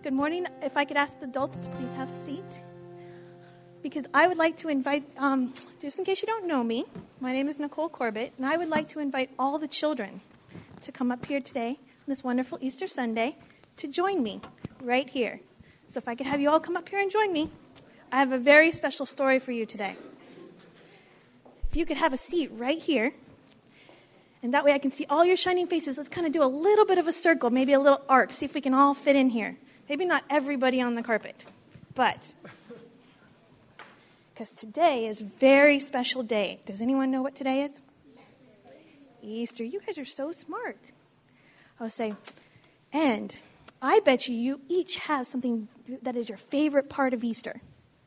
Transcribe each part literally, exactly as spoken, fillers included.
Good morning. If I could ask the adults to please have a seat. Because I would like to invite, um, just in case you don't know me, my name is Nicole Corbett, and I would like to invite all the children to come up here today, on this wonderful Easter Sunday, to join me right here. So if I could have you all come up here and join me, I have a very special story for you today. If you could have a seat right here, and that way I can see all your shining faces. Let's kind of do a little bit of a circle, maybe a little arc, see if we can all fit in here. Maybe not everybody on the carpet, but because today is a very special day. Does anyone know what today is? Easter. Easter. You guys are so smart. I would say, and I bet you you each have something that is your favorite part of Easter.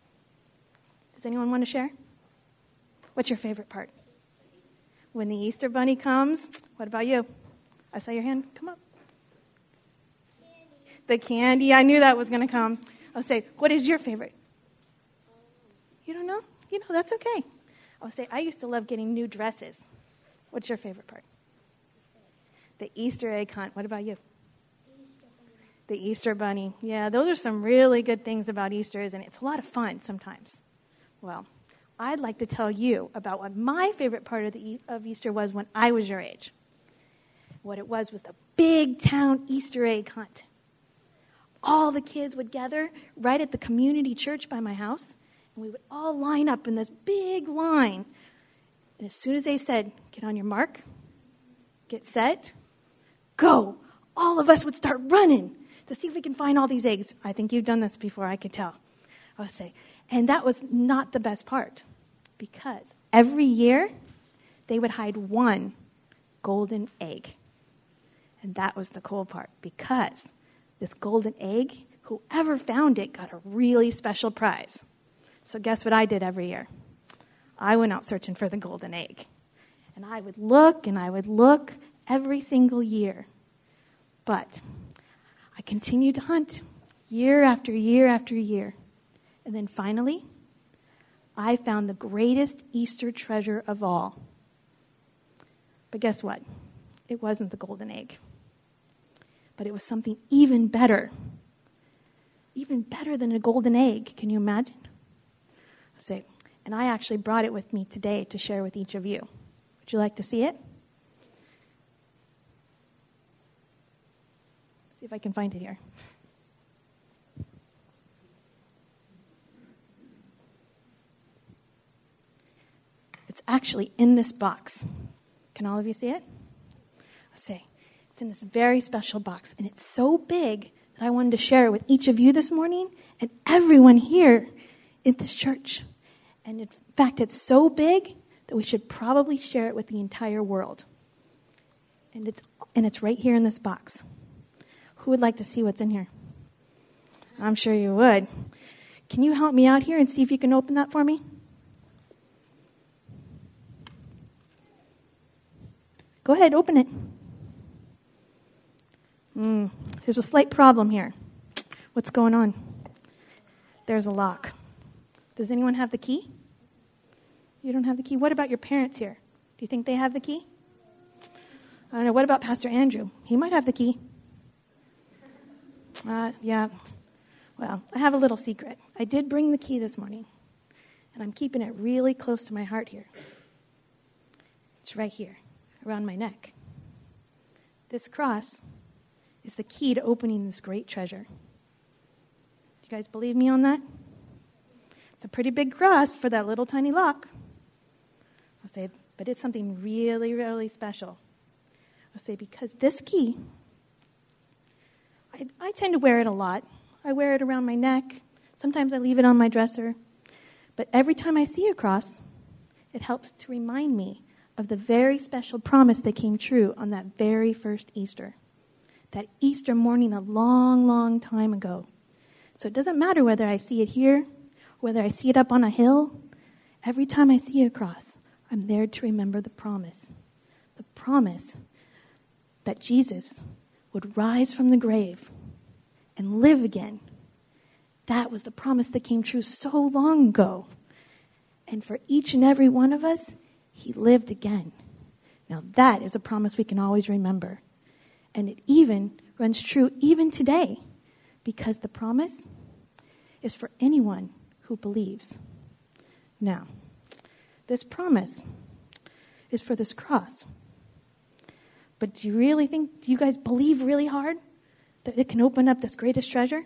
Does anyone want to share? What's your favorite part? When the Easter bunny comes. What about you? I saw your hand. Come up. Candy. The candy. I knew that was going to come. I'll say, what is your favorite? You don't know? You know, that's okay. I'll say, I used to love getting new dresses. What's your favorite part? The Easter egg hunt. What about you? The Easter bunny. Yeah, those are some really good things about Easter, isn't it? It's a lot of fun sometimes. Well, I'd like to tell you about what my favorite part of the of Easter was when I was your age. What it was was the big town Easter egg hunt. All the kids would gather right at the community church by my house, and we would all line up in this big line. And as soon as they said, get on your mark, get set, go, all of us would start running to see if we can find all these eggs. I think you've done this before, I could tell. I would say, and that was not the best part, because every year they would hide one golden egg. And that was the cool part, because this golden egg, whoever found it got a really special prize. So guess what I did every year? I went out searching for the golden egg. And I would look and I would look every single year. But I continued to hunt year after year after year. And then finally, I found the greatest Easter treasure of all. But guess what? It wasn't the golden egg. But it was something even better. Even better than a golden egg. Can you imagine? I say, and I actually brought it with me today to share with each of you. Would you like to see it? See if I can find it here. It's actually in this box. Can all of you see it? I'll say, it's in this very special box, and it's so big that I wanted to share it with each of you this morning and everyone here in this church. And in fact, it's so big that we should probably share it with the entire world. And it's and it's right here in this box. Who would like to see what's in here? I'm sure you would. Can you help me out here and see if you can open that for me? Go ahead, open it. Mm, there's a slight problem here. What's going on? There's a lock. Does anyone have the key? You don't have the key? What about your parents here? Do you think they have the key? I don't know. What about Pastor Andrew? He might have the key. Uh, yeah. Well, I have a little secret. I did bring the key this morning, and I'm keeping it really close to my heart here. It's right here, around my neck. This cross is the key to opening this great treasure. Do you guys believe me on that? It's a pretty big cross for that little tiny lock. I'll say, but it's something really, really special. I'll say, because this key, I, I tend to wear it a lot. I wear it around my neck. Sometimes I leave it on my dresser. But every time I see a cross, it helps to remind me of the very special promise that came true on that very first Easter. That Easter morning a long, long time ago. So it doesn't matter whether I see it here, whether I see it up on a hill. Every time I see a cross, I'm there to remember the promise. The promise that Jesus would rise from the grave and live again. That was the promise that came true so long ago. And for each and every one of us, he lived again. Now that is a promise we can always remember. And it even runs true even today, because the promise is for anyone who believes. Now, this promise is for this cross. But do you really think, do you guys believe really hard that it can open up this greatest treasure?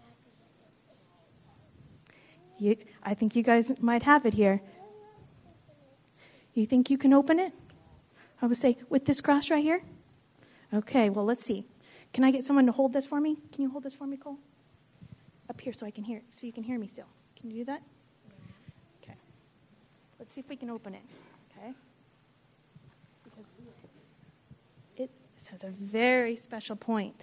You, I think you guys might have it here. You think you can open it? I would say, with this cross right here? Okay, well, let's see. Can I get someone to hold this for me? Can you hold this for me, Cole? Up here so I can hear, so you can hear me still. Can you do that? Okay. Let's see if we can open it. Okay. Because it has a very special point.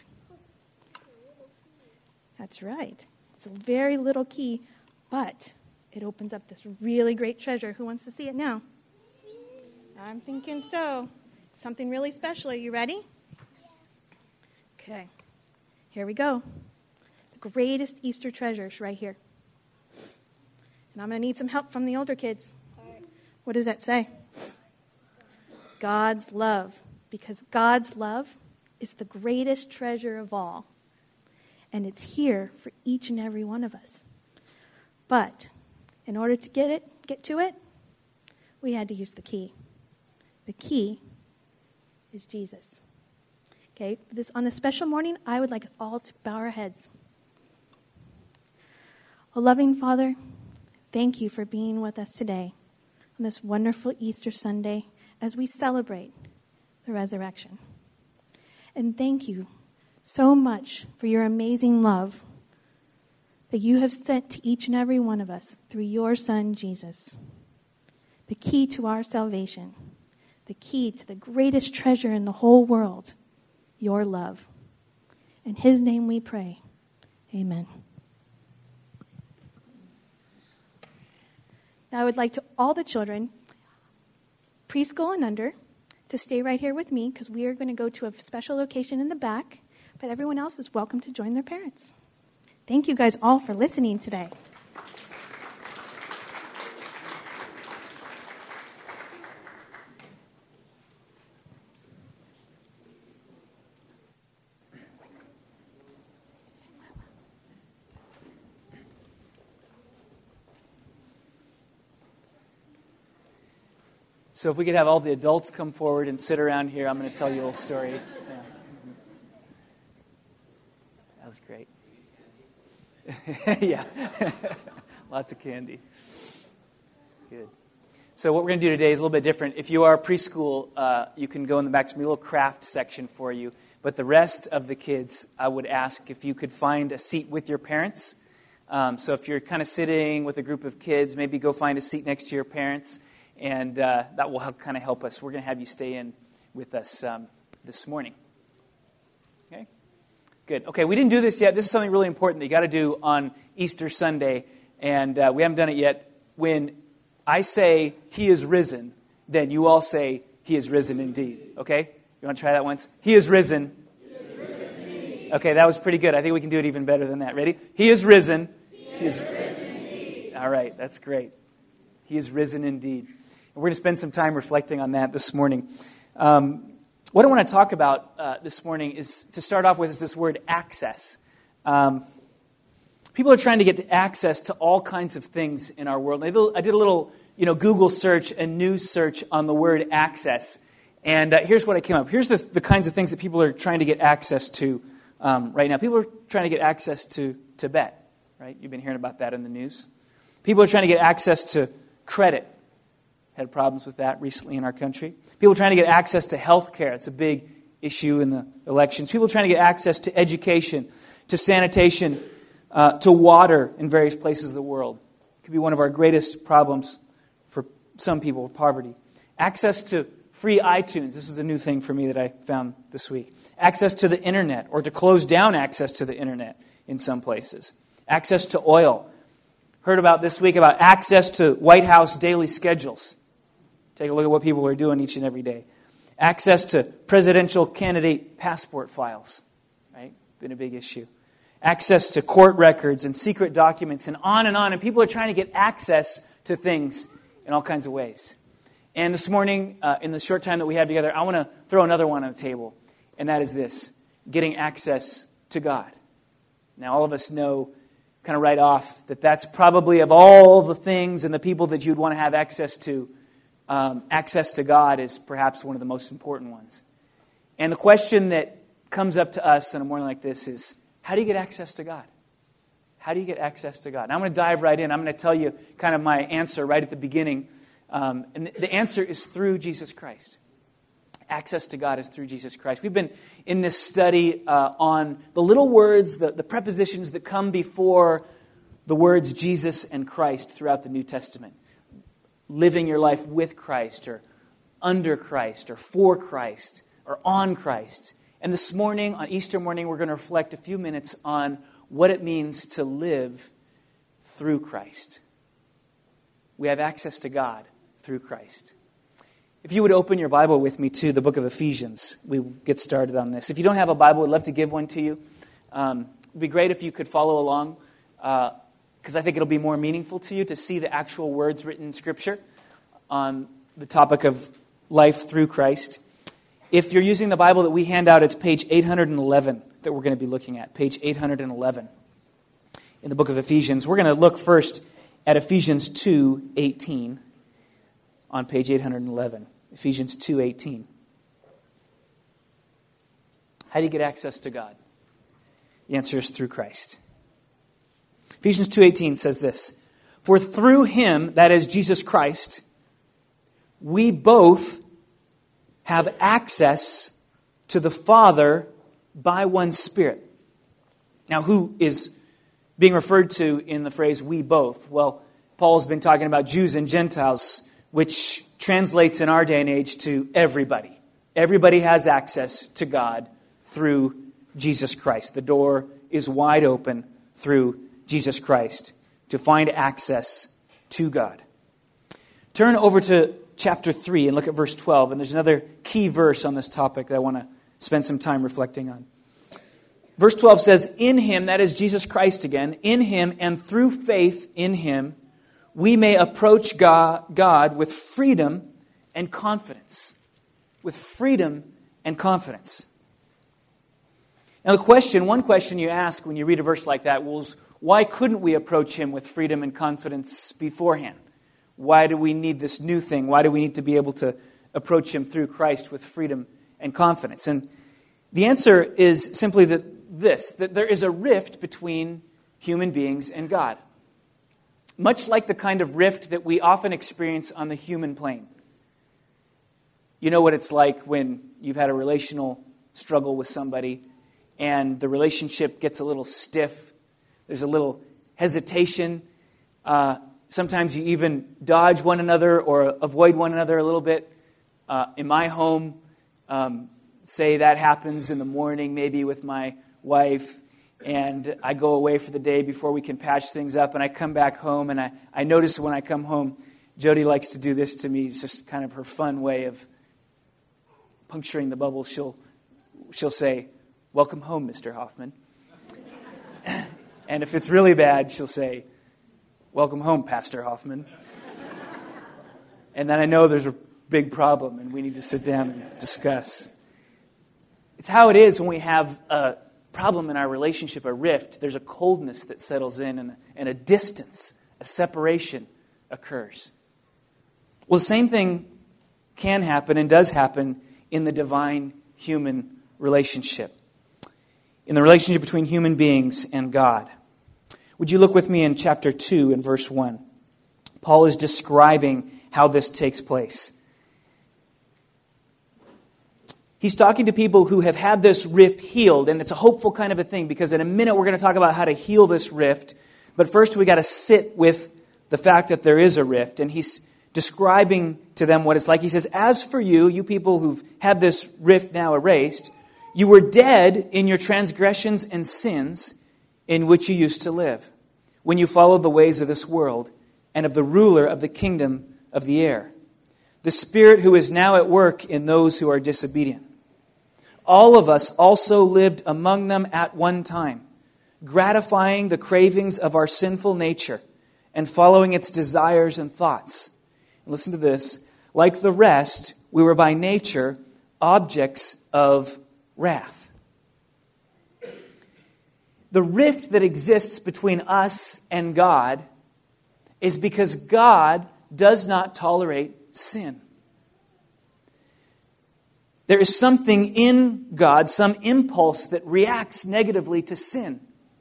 That's right. It's a very little key, but it opens up this really great treasure. Who wants to see it now? I'm thinking so. Something really special. Are you ready? Okay. Here we go. The greatest Easter treasures right here. And I'm going to need some help from the older kids. What does that say? God's love. Because God's love is the greatest treasure of all. And it's here for each and every one of us. But in order to get it, get to it, we had to use the key. The key is Jesus. Okay, this on this special morning, I would like us all to bow our heads. Oh, loving Father, thank you for being with us today on this wonderful Easter Sunday as we celebrate the resurrection. And thank you so much for your amazing love that you have sent to each and every one of us through your Son, Jesus. The key to our salvation, the key to the greatest treasure in the whole world, your love. In his name we pray. Amen. Now I would like to all the children, preschool and under, to stay right here with me because we are going to go to a special location in the back, but everyone else is welcome to join their parents. Thank you guys all for listening today. So if we could have all the adults come forward and sit around here, I'm going to tell you a little story. Yeah. That was great. Yeah. Lots of candy. Good. So what we're going to do today is a little bit different. If you are preschool, uh, you can go in the back. There's going to be a little craft section for you. But the rest of the kids, I would ask if you could find a seat with your parents. Um, so if you're kind of sitting with a group of kids, maybe go find a seat next to your parents. And uh, that will help, kind of help us. We're going to have you stay in with us um, this morning. Okay? Good. Okay, we didn't do this yet. This is something really important that you got to do on Easter Sunday. And uh, we haven't done it yet. When I say, he is risen, then you all say, he is risen indeed. Okay? You want to try that once? He is risen. He is risen indeed. Okay, that was pretty good. I think we can do it even better than that. Ready? He is risen. He is, he is risen indeed. All right, that's great. He is risen indeed. We're going to spend some time reflecting on that this morning. Um, what I want to talk about uh, this morning is, to start off with, is this word access. Um, people are trying to get access to all kinds of things in our world. I did, I did a little, you know, Google search and news search on the word access, and uh, here's what I came up. Here's the, the kinds of things that people are trying to get access to um, right now. People are trying to get access to Tibet, right? You've been hearing about that in the news. People are trying to get access to credit. Had problems with that recently in our country. People trying to get access to health care. It's a big issue in the elections. People trying to get access to education, to sanitation, uh, to water in various places of the world. It could be one of our greatest problems for some people, poverty. Access to free iTunes. This is a new thing for me that I found this week. Access to the internet, or to close down access to the internet in some places. Access to oil. Heard about this week about access to White House daily schedules. Take a look at what people are doing each and every day. Access to presidential candidate passport files, right? Been a big issue. Access to court records and secret documents, and on and on. And people are trying to get access to things in all kinds of ways. And this morning, uh, in the short time that we have together, I want to throw another one on the table. And that is this: getting access to God. Now, all of us know kind of right off that that's probably, of all the things and the people that you'd want to have access to, um, access to God is perhaps one of the most important ones. And the question that comes up to us in a morning like this is, how do you get access to God? How do you get access to God? And I'm going to dive right in. I'm going to tell you kind of my answer right at the beginning. Um, and the answer is through Jesus Christ. Access to God is through Jesus Christ. We've been in this study uh, on the little words, the, the prepositions that come before the words Jesus and Christ throughout the New Testament. Living your life with Christ, or under Christ, or for Christ, or on Christ. And this morning, on Easter morning, we're going to reflect a few minutes on what it means to live through Christ. We have access to God through Christ. If you would open your Bible with me to the book of Ephesians, we will get started on this. If you don't have a Bible, I'd love to give one to you. Um, it would be great if you could follow along, because uh, I think it'll be more meaningful to you to see the actual words written in Scripture on the topic of life through Christ. If you're using the Bible that we hand out, it's page eight hundred eleven that we're going to be looking at, page eight hundred eleven in the book of Ephesians. We're going to look first at Ephesians two eighteen on page eight hundred eleven. Ephesians two eighteen. How do you get access to God? The answer is through Christ. Ephesians two eighteen says this, "For through him," that is Jesus Christ, "we both have access to the Father by one Spirit." Now, who is being referred to in the phrase "we both"? Well, Paul's been talking about Jews and Gentiles, which translates in our day and age to everybody. Everybody has access to God through Jesus Christ. The door is wide open through Jesus Christ to find access to God. Turn over to chapter three and look at verse twelve. And there's another key verse on this topic that I want to spend some time reflecting on. Verse twelve says, "In him," that is Jesus Christ again, "in him and through faith in him, we may approach God, God with freedom and confidence." With freedom and confidence. Now the question, one question you ask when you read a verse like that was, why couldn't we approach him with freedom and confidence beforehand? Why do we need this new thing? Why do we need to be able to approach him through Christ with freedom and confidence? And the answer is simply that this, that there is a rift between human beings and God. Much like the kind of rift that we often experience on the human plane. You know what it's like when you've had a relational struggle with somebody and the relationship gets a little stiff. There's a little hesitation. Uh, sometimes you even dodge one another or avoid one another a little bit. Uh, in my home, um, say that happens in the morning maybe with my wife, and I go away for the day before we can patch things up, and I come back home, and I, I notice when I come home, Jody likes to do this to me. It's just kind of her fun way of puncturing the bubble. She'll, she'll say, "Welcome home, Mister Hoffman." And if it's really bad, she'll say, "Welcome home, Pastor Hoffman." And then I know there's a big problem, and we need to sit down and discuss. It's how it is when we have a problem in our relationship, a rift. There's a coldness that settles in, and, and a distance, a separation occurs. Well, the same thing can happen and does happen in the divine-human relationship, in the relationship between human beings and God. Would you look with me in chapter two and verse one? Paul is describing how this takes place. He's talking to people who have had this rift healed, and it's a hopeful kind of a thing, because in a minute we're going to talk about how to heal this rift. But first we got to sit with the fact that there is a rift, and he's describing to them what it's like. He says, "As for you, you people who've had this rift now erased, you were dead in your transgressions and sins in which you used to live, when you followed the ways of this world and of the ruler of the kingdom of the air, the spirit who is now at work in those who are disobedient. All of us also lived among them at one time, gratifying the cravings of our sinful nature and following its desires and thoughts." And listen to this. "Like the rest, we were by nature objects of wrath." The rift that exists between us and God is because God does not tolerate sin. There is something in God, some impulse that reacts negatively to sin,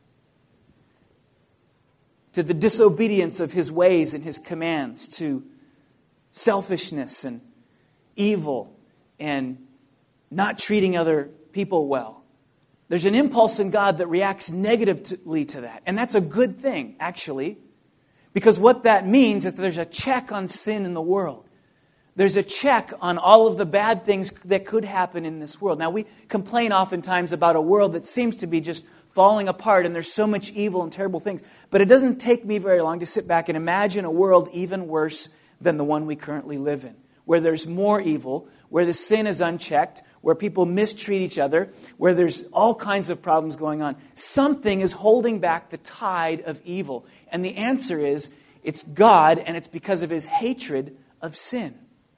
to the disobedience of His ways and His commands, to selfishness and evil and not treating other people well. There's an impulse in God that reacts negatively to that. And that's a good thing, actually, because what that means is that there's a check on sin in the world. There's a check on all of the bad things that could happen in this world. Now, we complain oftentimes about a world that seems to be just falling apart and there's so much evil and terrible things. But it doesn't take me very long to sit back and imagine a world even worse than the one we currently live in, where there's more evil, where the sin is unchecked, where people mistreat each other, where there's all kinds of problems going on. Something is holding back the tide of evil. And the answer is, it's God, and it's because of His hatred of sin.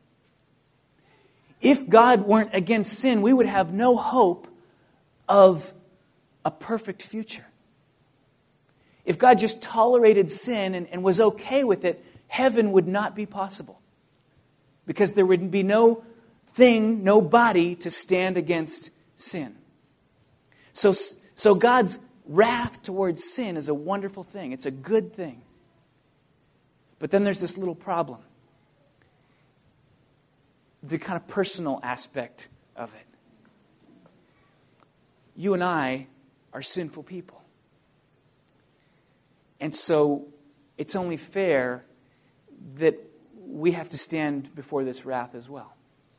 If God weren't against sin, we would have no hope of a perfect future. If God just tolerated sin and, and was okay with it, heaven would not be possible. Because there would be no thing, no body to stand against sin. So, so God's wrath towards sin is a wonderful thing. It's a good thing. But then there's this little problem. The kind of personal aspect of it. You and I are sinful people. And so it's only fair that we have to stand before this wrath as well.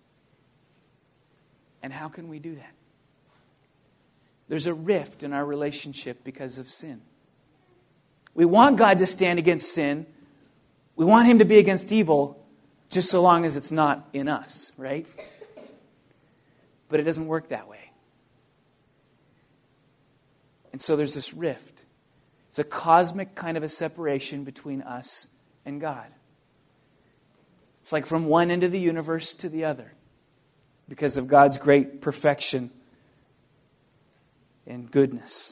And how can we do that? There's a rift in our relationship because of sin. We want God to stand against sin. We want Him to be against evil, just so long as it's not in us, right? But it doesn't work that way. And so there's this rift. It's a cosmic kind of a separation between us and God. It's like from one end of the universe to the other, because of God's great perfection and goodness.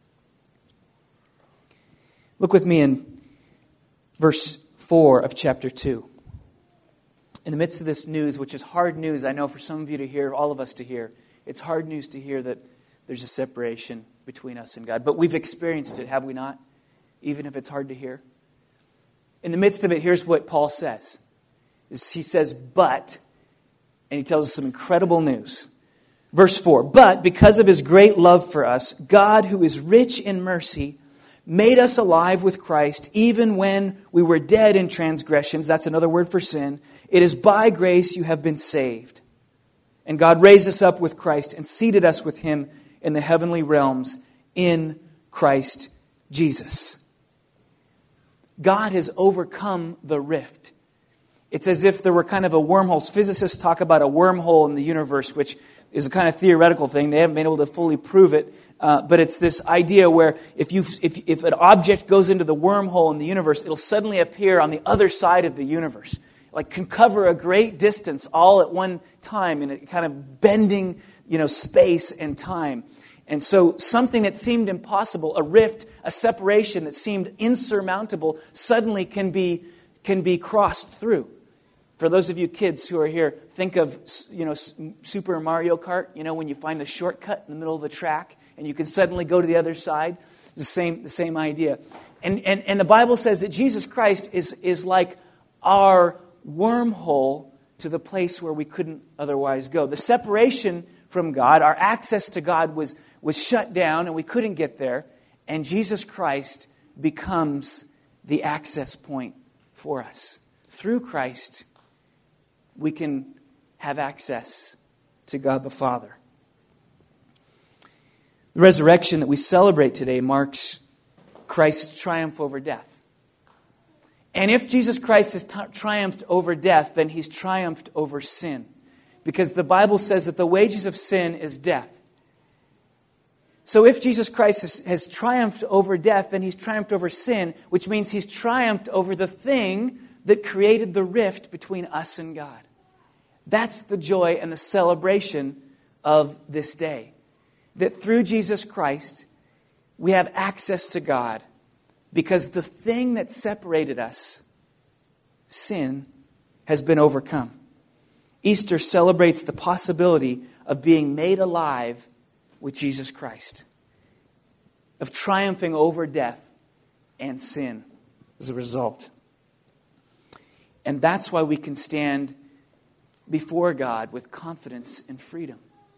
Look with me in verse four of chapter two. In the midst of this news, which is hard news, I know for some of you to hear, all of us to hear, it's hard news to hear that there's a separation between us and God. But we've experienced it, have we not? Even if it's hard to hear. In the midst of it, here's what Paul says. He says, but, and he tells us some incredible news. Verse four, but because of His great love for us, God, who is rich in mercy, made us alive with Christ, even when we were dead in transgressions. That's another word for sin. It is by grace you have been saved. And God raised us up with Christ and seated us with Him in the heavenly realms in Christ Jesus. God has overcome the rift. It's as if there were kind of a wormhole. Physicists talk about a wormhole in the universe, which is a kind of theoretical thing. They haven't been able to fully prove it. Uh, but it's this idea where if you if if an object goes into the wormhole in the universe, it'll suddenly appear on the other side of the universe. Like can cover a great distance all at one time in a kind of bending, you know, space and time. And so something that seemed impossible, a rift, a separation that seemed insurmountable, suddenly can be can be crossed through. For those of you kids who are here, think of, you know, Super Mario Kart, you know, when you find the shortcut in the middle of the track and you can suddenly go to the other side. It's the same, the same idea. And, and, and the Bible says that Jesus Christ is, is like our wormhole to the place where we couldn't otherwise go. The separation from God, our access to God was, was shut down and we couldn't get there. And Jesus Christ becomes the access point for us. Through Christ, we can have access to God the Father. The resurrection that we celebrate today marks Christ's triumph over death. And if Jesus Christ has t- triumphed over death, then He's triumphed over sin. Because the Bible says that the wages of sin is death. So if Jesus Christ has, has triumphed over death, then He's triumphed over sin, which means He's triumphed over the thing that created the rift between us and God. That's the joy and the celebration of this day. That through Jesus Christ, We have access to God because the thing that separated us, sin, has been overcome. Easter celebrates the possibility of being made alive with Jesus Christ, of triumphing over death and sin as a result. And that's why we can stand before God with confidence and freedom.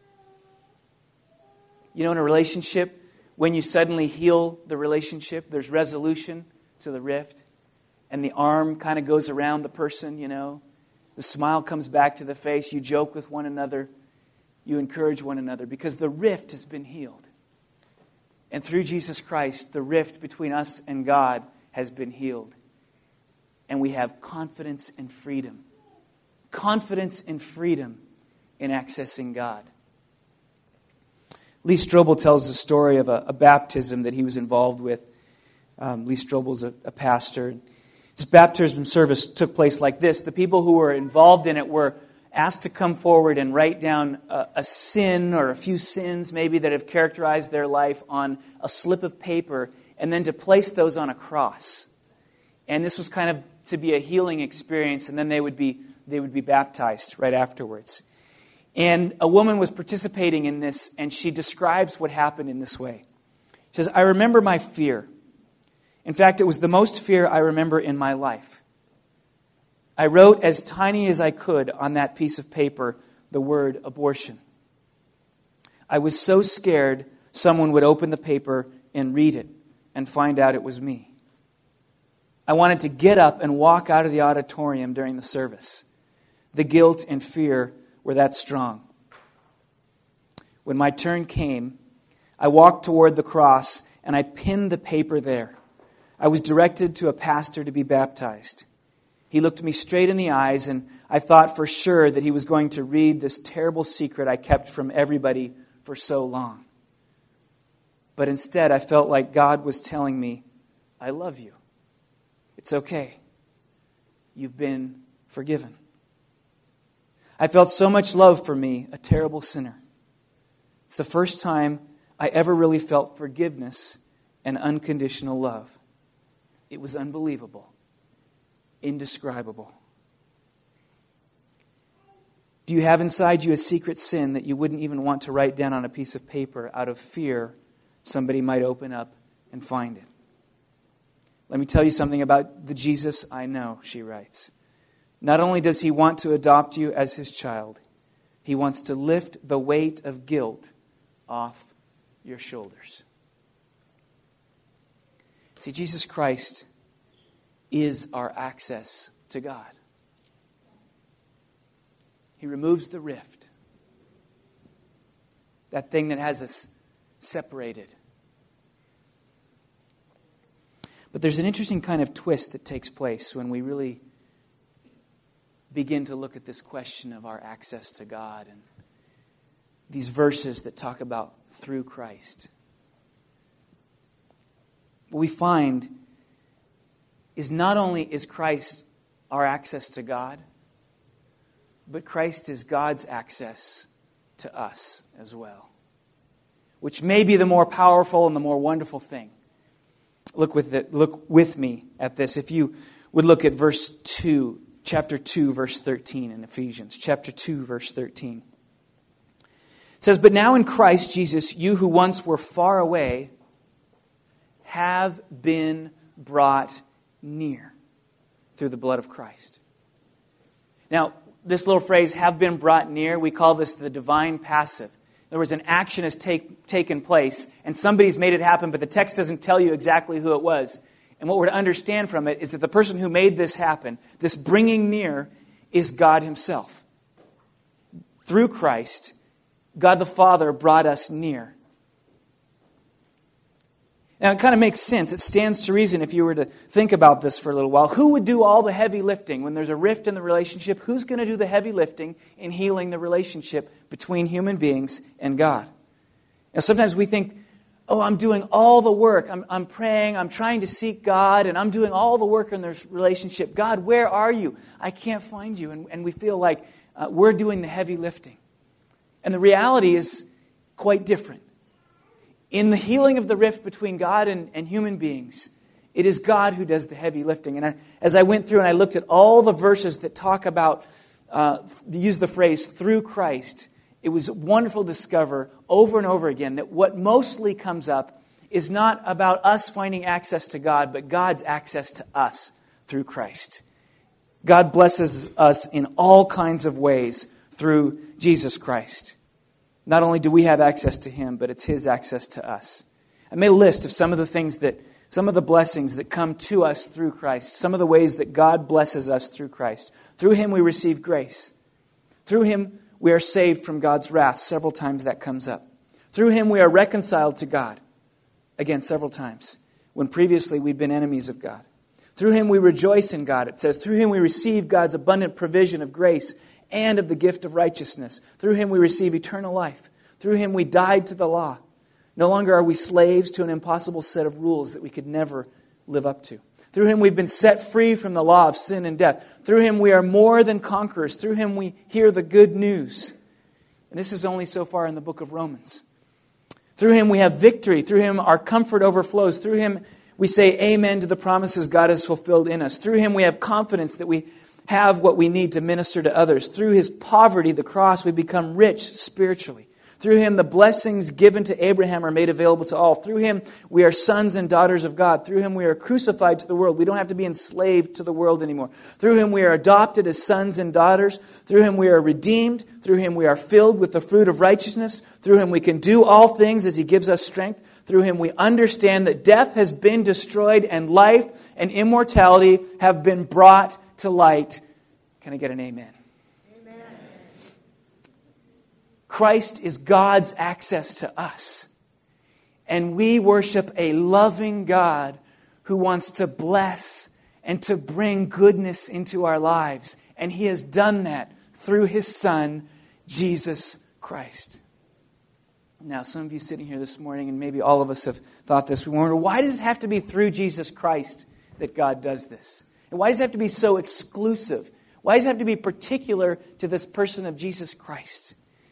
You know, in a relationship, when you suddenly heal the relationship, there's resolution to the rift, and the arm kind of goes around the person, you know. The smile comes back to the face. You joke with one another. You encourage one another because the rift has been healed. And through Jesus Christ, the rift between us and God has been healed. And we have confidence and freedom. Confidence and freedom in accessing God. Lee Strobel tells the story of a, a baptism that he was involved with. Um, Lee Strobel's a, a pastor. This baptism service took place like this. The people who were involved in it were asked to come forward and write down a, a sin or a few sins maybe that have characterized their life on a slip of paper, and then to place those on a cross. And this was kind of to be a healing experience, and then they would be they would be baptized right afterwards. And a woman was participating in this, and she describes what happened in this way. She says, "I remember my fear. In fact, it was the most fear I remember in my life. I wrote as tiny as I could on that piece of paper the word abortion. I was so scared someone would open the paper and read it and find out it was me. I wanted to get up and walk out of the auditorium during the service. The guilt and fear were that strong. When my turn came, I walked toward the cross and I pinned the paper there. I was directed to a pastor to be baptized. He looked me straight in the eyes, and I thought for sure that he was going to read this terrible secret I kept from everybody for so long. But instead, I felt like God was telling me, I love you. It's okay. You've been forgiven. I felt so much love for me, a terrible sinner. It's the first time I ever really felt forgiveness and unconditional love. It was unbelievable, indescribable. Do you have inside you a secret sin that you wouldn't even want to write down on a piece of paper out of fear somebody might open up and find it? Let me tell you something about the Jesus I know," she writes. "Not only does he want to adopt you as his child, he wants to lift the weight of guilt off your shoulders." See, Jesus Christ is our access to God. He removes the rift, that thing that has us separated. But there's an interesting kind of twist that takes place when we really begin to look at this question of our access to God and these verses that talk about through Christ. What we find is not only is Christ our access to God, but Christ is God's access to us as well, which may be the more powerful and the more wonderful thing. Look with it, look with me at this. If you would look at verse two, chapter two, verse thirteen in Ephesians, chapter two, verse thirteen. It says, "But now in Christ Jesus, you who once were far away have been brought near through the blood of Christ." Now, this little phrase, "have been brought near," we call this the divine passive. In other words, an action has take, taken place, and somebody's made it happen, but the text doesn't tell you exactly who it was. And what we're to understand from it is that the person who made this happen, this bringing near, is God himself. Through Christ, God the Father brought us near. Now, it kind of makes sense. It stands to reason if you were to think about this for a little while. Who would do all the heavy lifting? When there's a rift in the relationship, who's going to do the heavy lifting in healing the relationship between human beings and God? Now, sometimes we think, oh, I'm doing all the work. I'm, I'm praying. I'm trying to seek God, and I'm doing all the work in this relationship. God, where are you? I can't find you. And, and we feel like uh, we're doing the heavy lifting. And the reality is quite different. In the healing of the rift between God and, and human beings, it is God who does the heavy lifting. And I, as I went through and I looked at all the verses that talk about, uh, use the phrase, through Christ, it was wonderful to discover over and over again that what mostly comes up is not about us finding access to God, but God's access to us through Christ. God blesses us in all kinds of ways through Jesus Christ. Not only do we have access to Him, but it's His access to us. I made a list of some of the things that, some of the blessings that come to us through Christ. Some of the ways that God blesses us through Christ. Through Him we receive grace. Through Him we are saved from God's wrath. Several times that comes up. Through Him we are reconciled to God. Again, several times. When previously we've been enemies of God. Through Him we rejoice in God. It says, through Him we receive God's abundant provision of grace and of the gift of righteousness. Through Him we receive eternal life. Through Him we died to the law. No longer are we slaves to an impossible set of rules that we could never live up to. Through Him we've been set free from the law of sin and death. Through Him we are more than conquerors. Through Him we hear the good news. And this is only so far in the book of Romans. Through Him we have victory. Through Him our comfort overflows. Through Him we say amen to the promises God has fulfilled in us. Through Him we have confidence that we have what we need to minister to others. Through His poverty, the cross, we become rich spiritually. Through Him, the blessings given to Abraham are made available to all. Through Him, we are sons and daughters of God. Through Him, we are crucified to the world. We don't have to be enslaved to the world anymore. Through Him, we are adopted as sons and daughters. Through Him, we are redeemed. Through Him, we are filled with the fruit of righteousness. Through Him, we can do all things as He gives us strength. Through Him, we understand that death has been destroyed and life and immortality have been brought to light. Can I get an amen? Amen. Christ is God's access to us. And we worship a loving God who wants to bless and to bring goodness into our lives. And He has done that through His Son, Jesus Christ. Now, some of you sitting here this morning, and maybe all of us have thought this, we wonder, why does it have to be through Jesus Christ that God does this? And why does it have to be so exclusive? Why does it have to be particular to this person of Jesus Christ?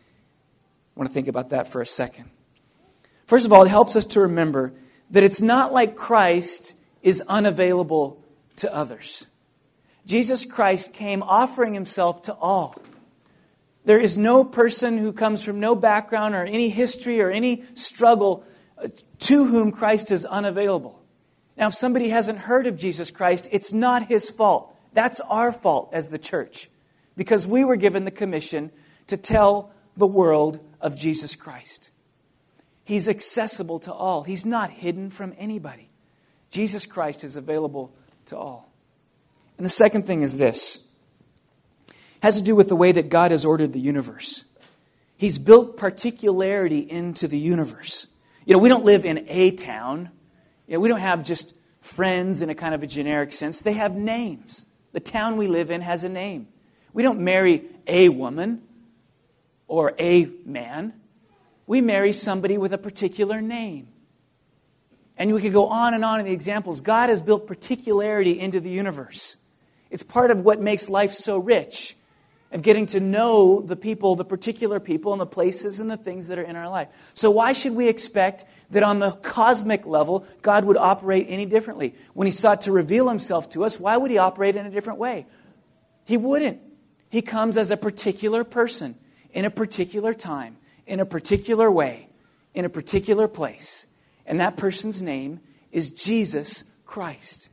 I want to think about that for a second. First of all, it helps us to remember that it's not like Christ is unavailable to others. Jesus Christ came offering Himself to all. There is no person who comes from no background or any history or any struggle to whom Christ is unavailable. Now, if somebody hasn't heard of Jesus Christ, it's not His fault. That's our fault as the church, because we were given the commission to tell the world of Jesus Christ. He's accessible to all. He's not hidden from anybody. Jesus Christ is available to all. And the second thing is this. It has to do with the way that God has ordered the universe. He's built particularity into the universe. You know, we don't live in a town. You know, we don't have just friends in a kind of a generic sense. They have names. The town we live in has a name. We don't marry a woman or a man. We marry somebody with a particular name. And we could go on and on in the examples. God has built particularity into the universe. It's part of what makes life so rich, of getting to know the people, the particular people and the places and the things that are in our life. So why should we expect that on the cosmic level, God would operate any differently? When He sought to reveal Himself to us, why would He operate in a different way? He wouldn't. He comes as a particular person, in a particular time, in a particular way, in a particular place. And that person's name is Jesus Christ.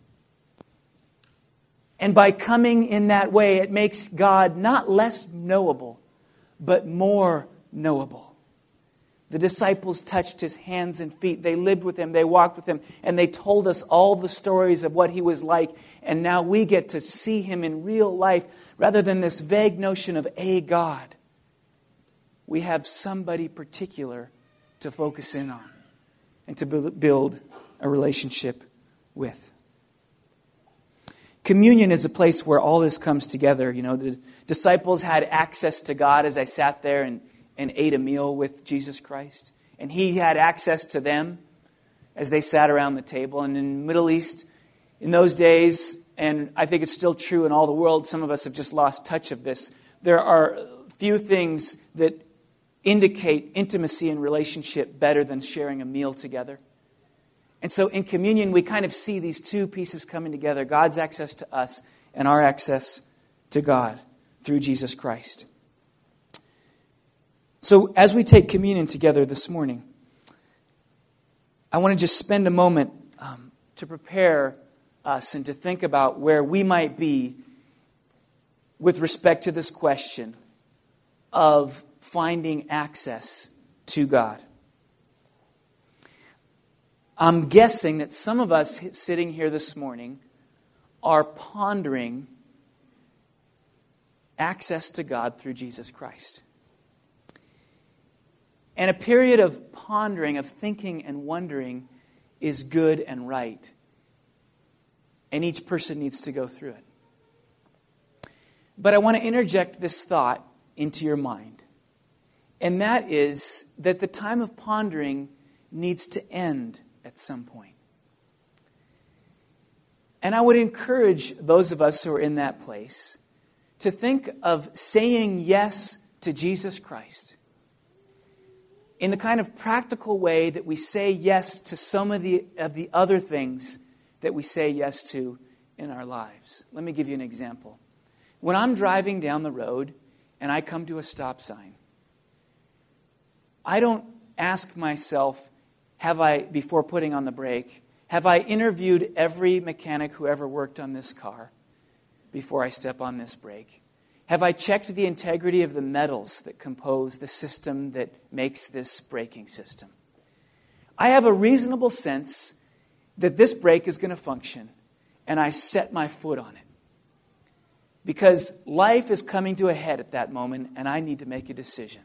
And by coming in that way, it makes God not less knowable, but more knowable. The disciples touched His hands and feet. They lived with Him. They walked with Him. And they told us all the stories of what He was like. And now we get to see Him in real life rather than this vague notion of a God. We have somebody particular to focus in on and to build a relationship with. Communion is a place where all this comes together. You know, the disciples had access to God as they sat there and, and ate a meal with Jesus Christ. And He had access to them as they sat around the table. And in the Middle East, in those days, and I think it's still true in all the world, some of us have just lost touch of this. There are few things that indicate intimacy and relationship better than sharing a meal together. And so in communion, we kind of see these two pieces coming together, God's access to us and our access to God through Jesus Christ. So as we take communion together this morning, I want to just spend a moment um, to prepare us and to think about where we might be with respect to this question of finding access to God. I'm guessing that some of us sitting here this morning are pondering access to God through Jesus Christ. And a period of pondering, of thinking and wondering is good and right. And each person needs to go through it. But I want to interject this thought into your mind. And that is that the time of pondering needs to end at some point. And I would encourage those of us who are in that place to think of saying yes to Jesus Christ in the kind of practical way that we say yes to some of the, of the other things that we say yes to in our lives. Let me give you an example. When I'm driving down the road and I come to a stop sign, I don't ask myself, have I, before putting on the brake, have I interviewed every mechanic who ever worked on this car before I step on this brake? Have I checked the integrity of the metals that compose the system that makes this braking system? I have a reasonable sense that this brake is going to function, and I set my foot on it. Because life is coming to a head at that moment, and I need to make a decision.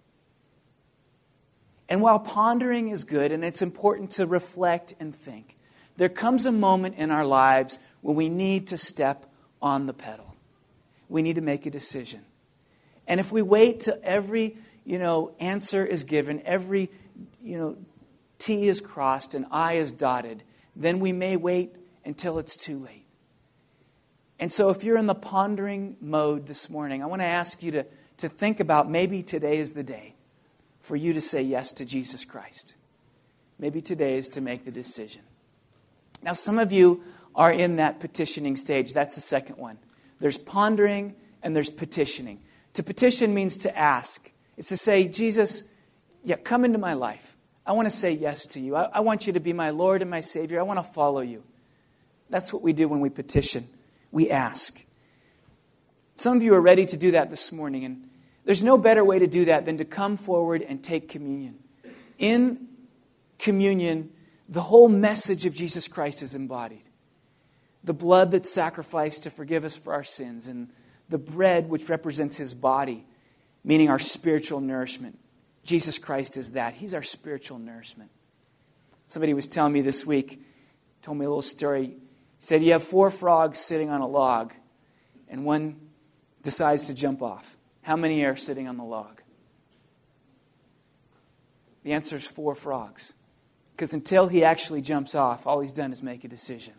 And while pondering is good, and it's important to reflect and think, there comes a moment in our lives when we need to step on the pedal. We need to make a decision. And if we wait till every, you know, answer is given, every, you know, T is crossed and I is dotted, then we may wait until it's too late. And so if you're in the pondering mode this morning, I want to ask you to, to think about maybe today is the day for you to say yes to Jesus Christ. Maybe today is to make the decision. Now, some of you are in that petitioning stage. That's the second one. There's pondering and there's petitioning. To petition means to ask. It's to say, Jesus, yeah, come into my life. I want to say yes to you. I, I want you to be my Lord and my Savior. I want to follow you. That's what we do when we petition. We ask. Some of you are ready to do that this morning, and there's no better way to do that than to come forward and take communion. In communion, the whole message of Jesus Christ is embodied. The blood that's sacrificed to forgive us for our sins, and the bread which represents His body, meaning our spiritual nourishment. Jesus Christ is that. He's our spiritual nourishment. Somebody was telling me this week, told me a little story. He said, you have four frogs sitting on a log, and one decides to jump off. How many are sitting on the log? The answer is four frogs. Because until he actually jumps off, all he's done is make a decision.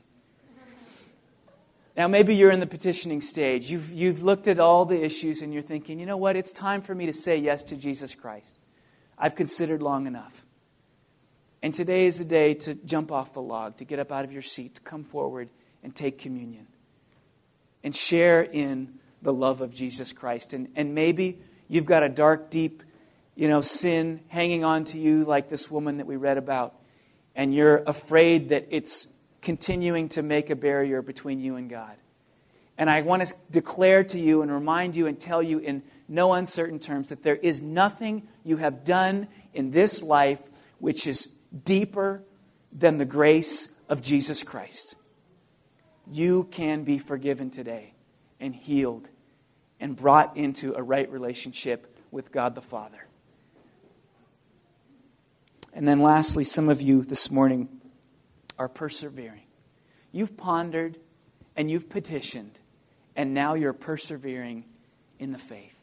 Now, maybe you're in the petitioning stage. You've, you've looked at all the issues and you're thinking, you know what? It's time for me to say yes to Jesus Christ. I've considered long enough. And today is the day to jump off the log, to get up out of your seat, to come forward and take communion. And share in the love of Jesus Christ. And, and maybe you've got a dark, deep, you know, sin hanging on to you like this woman that we read about. And you're afraid that it's continuing to make a barrier between you and God. And I want to declare to you and remind you and tell you in no uncertain terms that there is nothing you have done in this life which is deeper than the grace of Jesus Christ. You can be forgiven today and healed and brought into a right relationship with God the Father. And then lastly, some of you this morning are persevering. You've pondered and you've petitioned, and now you're persevering in the faith.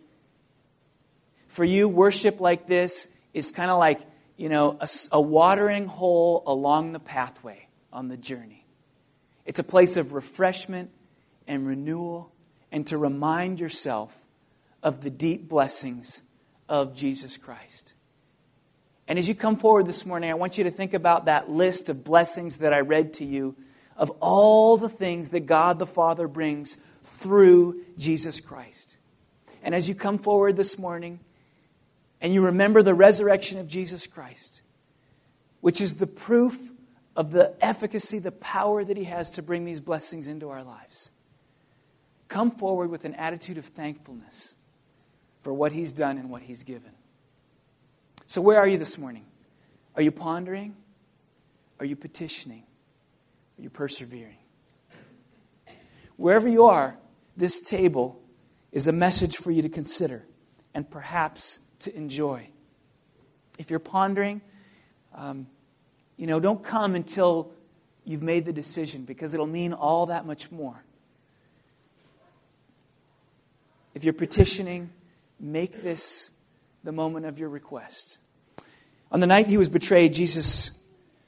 For you, worship like this is kind of like, you know, a, a watering hole along the pathway on the journey. It's a place of refreshment and renewal, and to remind yourself of the deep blessings of Jesus Christ. And as you come forward this morning, I want you to think about that list of blessings that I read to you, of all the things that God the Father brings through Jesus Christ. And as you come forward this morning, and you remember the resurrection of Jesus Christ, which is the proof of the efficacy, the power that He has to bring these blessings into our lives, come forward with an attitude of thankfulness for what He's done and what He's given. So where are you this morning? Are you pondering? Are you petitioning? Are you persevering? Wherever you are, this table is a message for you to consider and perhaps to enjoy. If you're pondering, um, you know, don't come until you've made the decision, because it'll mean all that much more. If you're petitioning, make this the moment of your request. On the night He was betrayed, Jesus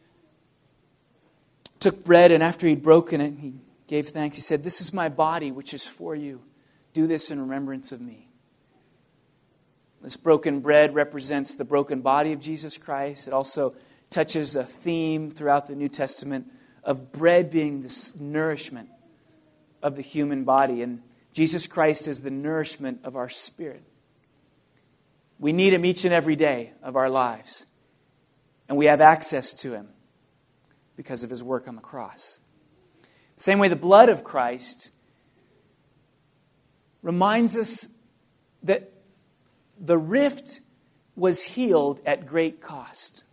took bread, and after He'd broken it, He gave thanks. He said, "This is my body, which is for you. Do this in remembrance of me." This broken bread represents the broken body of Jesus Christ. It also touches a theme throughout the New Testament of bread being this nourishment of the human body. And Jesus Christ is the nourishment of our spirit. We need Him each and every day of our lives. And we have access to Him because of His work on the cross. The same way the blood of Christ reminds us that the rift was healed at great cost.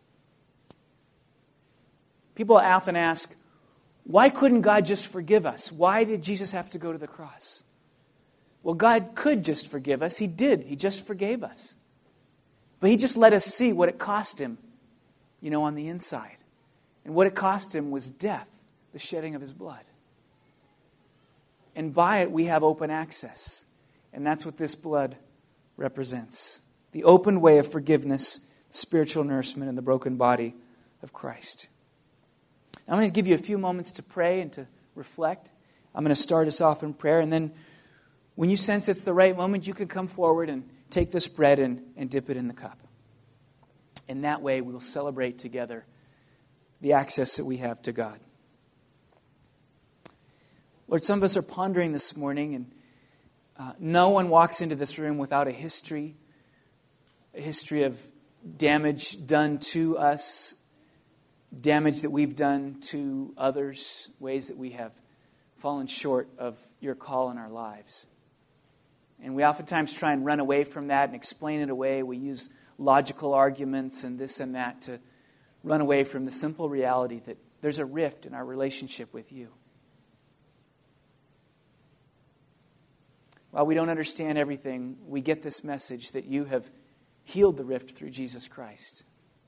People often ask, why couldn't God just forgive us? Why did Jesus have to go to the cross? Well, God could just forgive us. He did. He just forgave us. But He just let us see what it cost Him, you know, on the inside. And what it cost Him was death, the shedding of His blood. And by it, we have open access. And that's what this blood represents. The open way of forgiveness, spiritual nourishment, and the broken body of Christ. I'm going to give you a few moments to pray and to reflect. I'm going to start us off in prayer, and then when you sense it's the right moment, you can come forward and take this bread and, and dip it in the cup. In that way, we will celebrate together the access that we have to God. Lord, some of us are pondering this morning, and uh, no one walks into this room without a history, a history of damage done to us, damage that we've done to others, ways that we have fallen short of your call in our lives. And we oftentimes try and run away from that and explain it away. We use logical arguments and this and that to run away from the simple reality that there's a rift in our relationship with you. While we don't understand everything, we get this message that you have healed the rift through Jesus Christ.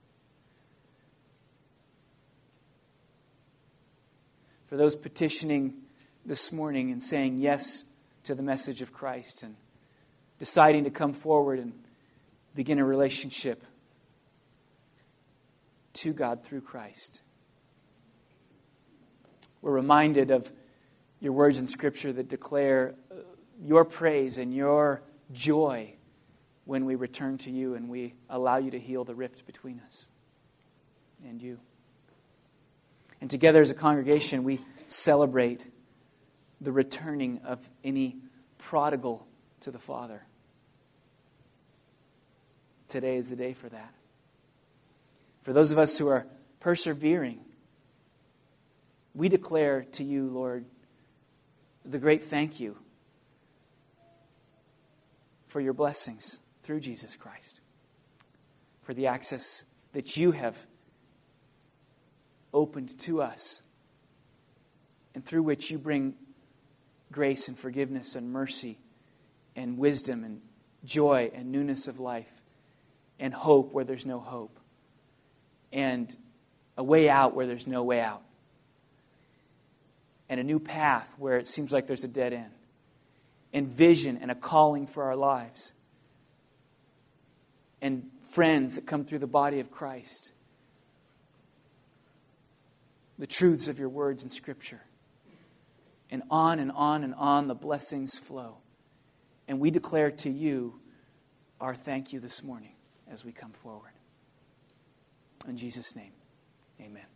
For those petitioning this morning and saying yes to the message of Christ and deciding to come forward and begin a relationship to God through Christ, we're reminded of your words in Scripture that declare your praise and your joy when we return to you and we allow you to heal the rift between us and you. And together as a congregation, we celebrate the returning of any prodigal to the Father. Today is the day for that. For those of us who are persevering, we declare to you, Lord, the great thank you for your blessings through Jesus Christ, for the access that you have opened to us, and through which you bring grace and forgiveness and mercy and wisdom and joy and newness of life and hope where there's no hope and a way out where there's no way out and a new path where it seems like there's a dead end and vision and a calling for our lives and friends that come through the body of Christ, the truths of your words in Scripture. And on and on and on the blessings flow. And we declare to you our thank you this morning as we come forward. In Jesus' name, amen.